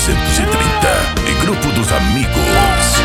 1930 e Grupo dos Amigos.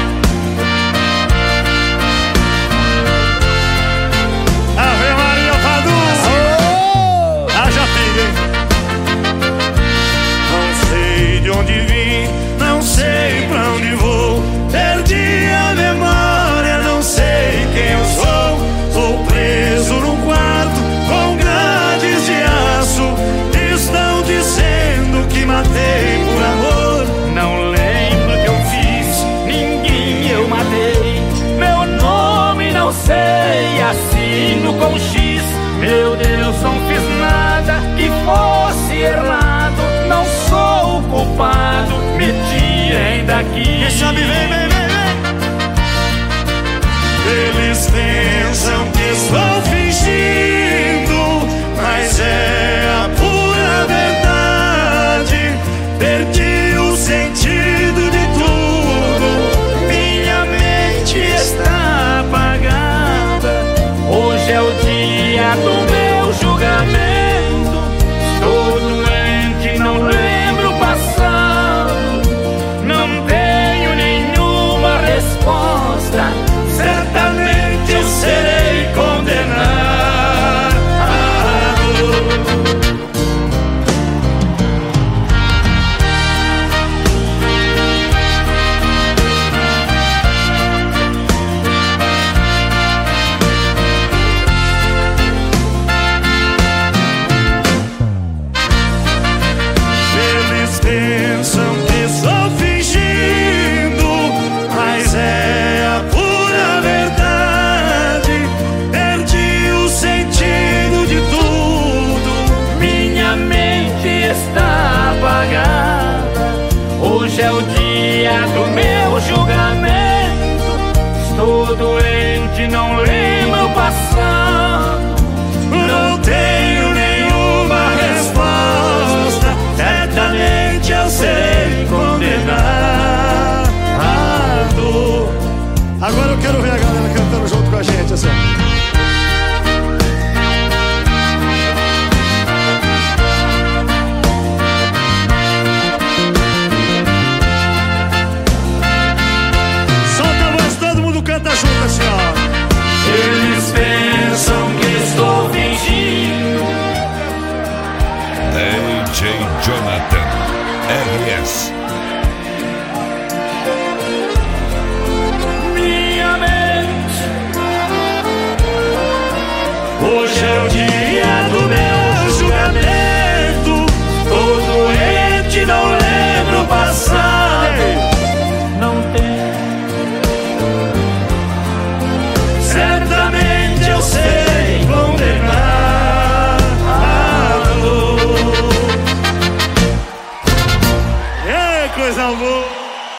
Ave Maria Fadu! Haja pinga! Não sei de onde vim, não sei pra onde vou. Perdi a memória, não sei quem eu sou. Tô preso num quarto com grades de aço. Estão dizendo que matei por amor. Não lembro o que eu fiz, ninguém eu matei. Meu nome não sei, assino com X. Meu Deus, não fiz nada que fosse errado. Não sou o culpado, me tirem daqui. Quem sabe vem, vem,